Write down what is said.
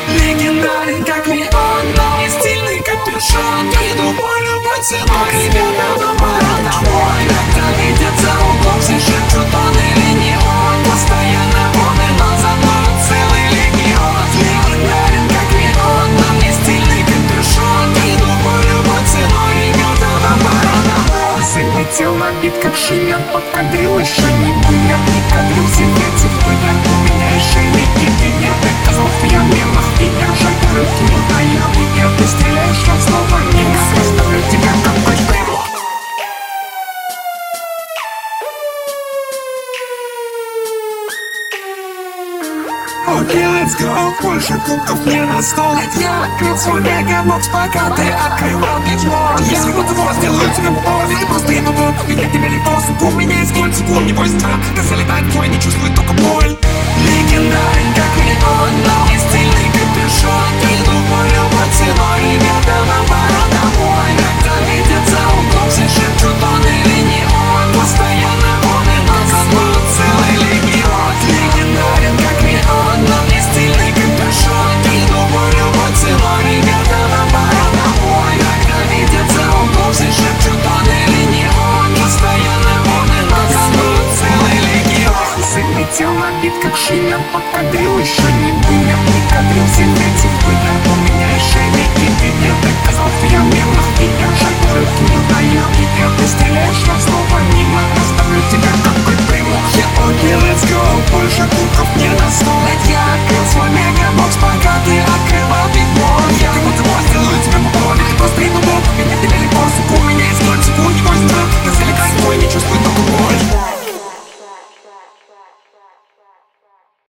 Легендарен как неон, но не стильный капюшон. Иду по любой ценой, ребята, вам пора домой. Когда видят за углом, все шепчут, он или не он. Постоянно он и но за мной целый легион. Легендарен как неон, но не стильный капюшон. Иду по любой ценой, ребята, вам пора домой. Залетел на бит как шиен, подкадрил еще не умер. Не кадрил себе цифры, у меня еще легенды. Я доказал, что я мемах, и я жаль, руки не даю. Меня ты стреляешь, но снова мимо. Оставлю тебя такой прямо. Окей, let's go. Больше кубков не на стол. Я открыл свой мегабокс, пока ты открывал письмо. Если вот его сделаю тебе пол, или просто я могу поменять тебя легко. У меня есть 0 секунд, не бойся, когда залетает твой, не чувствует только боль. Легендарен как неон, но не стильный капюшон. Иду по любой ценой, ребята, вам пора домой. Когда видят за углом, все шепчут, он или не он. Постоянно он и но за мной целый легион. Легендарен как неон, но не стильный капюшон. Иду по любой ценой, ребята, вам пора домой. Когда видят за углом, все шепчут, он или не он. Постоянно он и но за мной целый легион. Залетел на бит как шиен, подкадрил еще не умер. Не кадрил себе цифры, у меня еще легенды. Я доказал, что я мемах, и я жаль, руки не даю. Меня ты стреляешь, но снова мимо. Оставлю тебя такой прямо. Окей, let's go. Больше кубков не на стол. Я